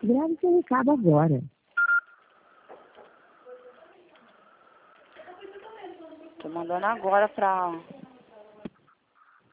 Grave seu recado agora. Tô mandando agora pra